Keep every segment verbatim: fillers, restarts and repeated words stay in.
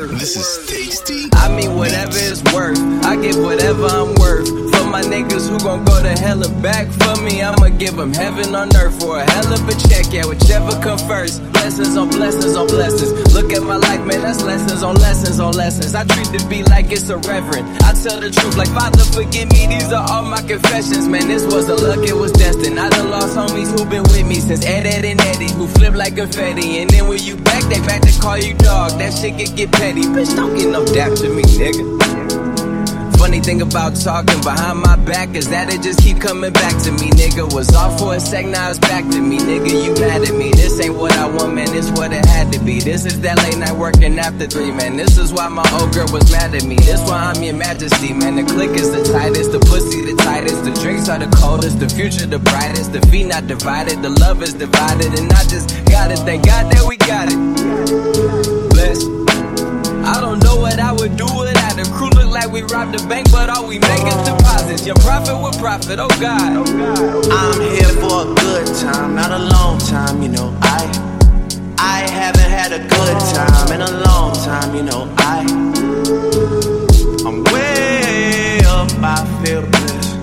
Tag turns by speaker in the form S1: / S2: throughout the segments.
S1: This is tasty.
S2: I mean whatever it's worth, I give whatever I'm worth. For my niggas who gon' go to hell and back for me, I'ma give them heaven on earth for a hell of a check, yeah, whichever come first. Blessings on blessings on blessings. Look at my life, man, that's lessons on lessons on lessons. I treat the beat like it's a reverend. I tell the truth like, Father, forgive me, these are all my confessions. Man, this wasn't luck, it was destined. I done lost homies who been with me since Ed, Ed, and Eddie, who flip like confetti. And then when you back, they back to call you dog. That shit can get petty. Bitch, don't get no dap to me, nigga. Funny thing about talking behind my back is that it just keep coming back to me, nigga. Was off for a sec, now it's back to me, nigga. You mad at me? This ain't what I want, man. This what it had to be. This is that late night working after three, man. This is why my old girl was mad at me. This why I'm your majesty, man. The click is the tightest, the pussy the tightest, the drinks are the coldest, the future the brightest, the feet not divided, the love is divided, and I just gotta thank God that we got it. Bless. I don't know what I would do without the crew. Look like we robbed the bank, but all we make is deposits. Your profit with profit, oh God.
S3: I'm here for a good time, not a long time, you know. I I haven't had a good time in a long time, you know. I I'm way up, I feel blessed.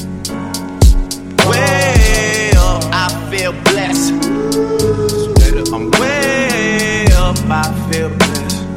S3: Way up, I feel blessed. I'm way up, I feel blessed.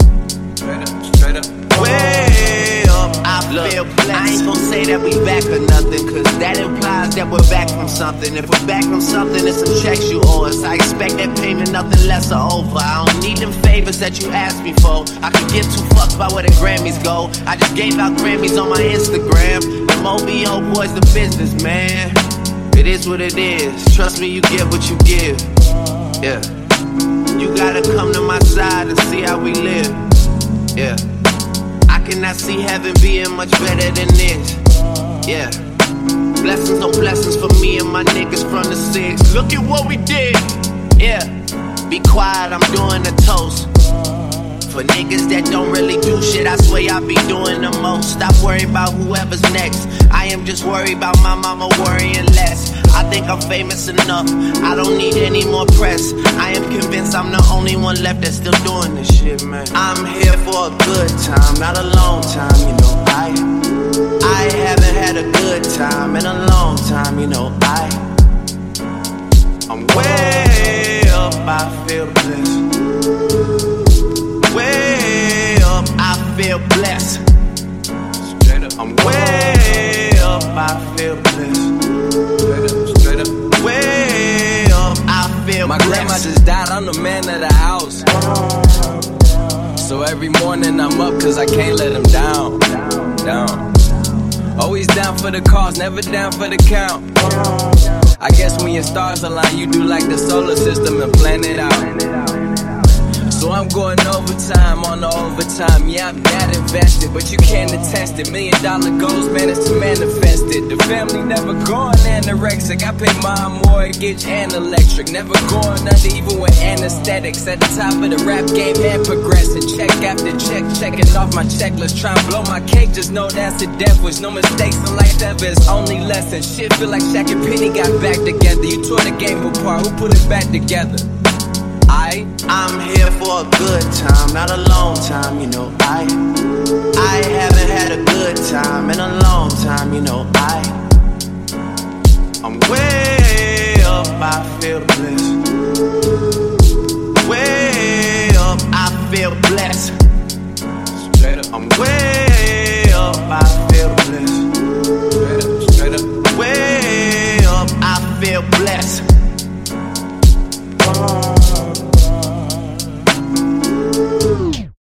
S3: Way up, I
S4: Look,
S3: feel blessed.
S4: I ain't gon' say that we back or nothing, cause that implies that we're back from something. If we're back from something, it's some checks you owe us. I expect that payment, nothing less or over. I don't need them favors that you asked me for. I could give two fucks about where the Grammys go. I just gave out Grammys on my Instagram. Them O B O boys, the business, man. It is what it is. Trust me, you get what you give. Yeah. You gotta come to my side and see how we live. Yeah. I cannot see heaven being much better than this. Yeah. Blessings on blessings for me and my niggas from the six. Look at what we did. Yeah. Be quiet, I'm doing a toast. For niggas that don't really do shit, I swear I be doing the most. Stop worrying about whoever's next. I am just worried about my mama worrying less. I think I'm famous enough, I don't need any more press. I am convinced I'm the only one left that's still doing this shit, man. I'm here for a good time, not a long time, you know. I I haven't had a good time in a long time, you know. I I'm way up, I feel blessed. Way up, I feel blessed. Straight up, I'm way up, I feel blessed. Straight up, straight up, way up, I feel
S2: My
S4: blessed.
S2: grandma just died, I'm the man of the house. So every morning I'm up cause I can't let him down. Down. Always down for the cause, never down for the count. I guess when your stars align, you do like the solar system and plan it out. So I'm going overtime on the overtime. Yeah, I'm that invested, but you can't attest it. Million dollar goals, man, it's to manifest it. The family never going anorexic. I pay my mortgage and electric. Never going under even with anesthetics. At the top of the rap game and progressing. Check after check, checking off my checklist. Try and blow my cake, just know that's the death wish. No mistakes in life ever, it's only lessons. Shit feel like Shaq and Penny got back together. You tore the game apart, who put it back together? I,
S3: I'm here for a good time, not a long time, you know. I I haven't had a good time in a long time, you know. I I'm way up, I feel blessed. Way up, I feel blessed. Straight up, I'm way up, I feel blessed. Straight up, straight up, way up, I feel blessed.